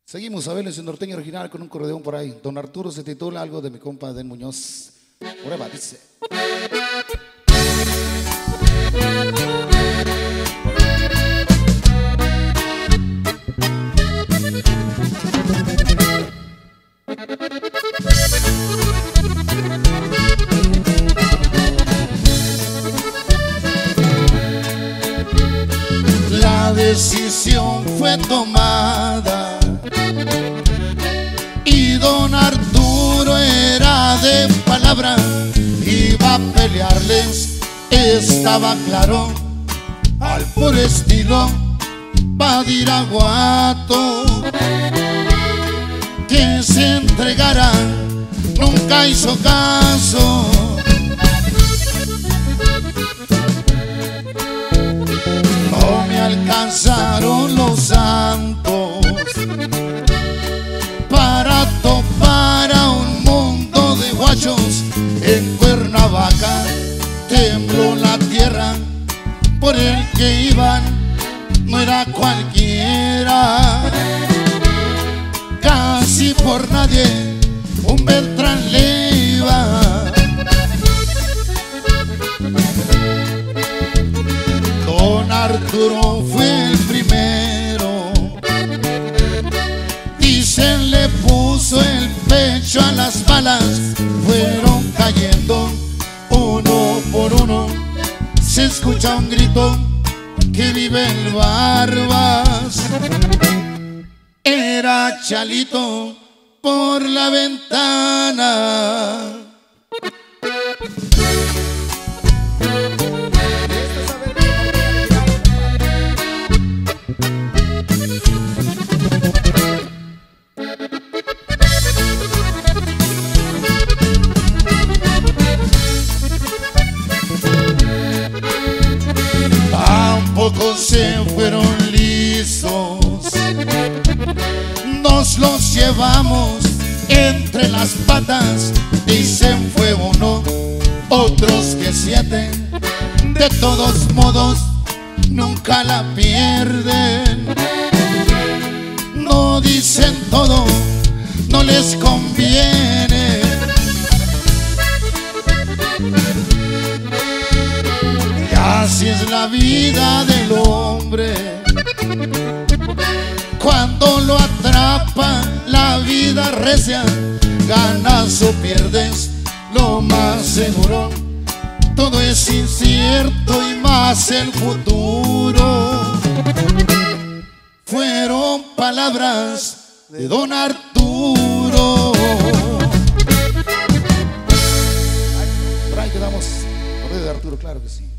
Seguimos a ver el norteño original con un acordeón por ahí. Don Arturo se titula algo de mi compa Den Muñoz. Prueba, dice. La decisión fue tomada y don Arturo era de palabra, iba a pelearles, estaba claro, al puro estilo Badiraguato. Que se entregara, nunca hizo caso. No me alcanzaron los santos para topar a un mundo de guachos. En Cuernavaca tembló la tierra, por el que iban no era cualquiera. Casi por nadie un Beltrán Leiva. Don Arturo fue el primero, dicen le puso el pecho a las balas. Fueron cayendo uno por uno, se escucha un grito que vive el Barbas. Era Chalito por la ventana. Tampoco se fueron lisos, nos los llevamos entre las patas. Dicen fue uno, otros que 7. De todos modos nunca la pierden. No dicen todo, no les conviene. Y así es la vida del hombre. Cuando lo atrapa la vida recia, ganas o pierdes, lo más seguro. Todo es incierto y más el futuro. Fueron palabras de don Arturo. Por ahí quedamos, por ahí de Arturo, claro que sí.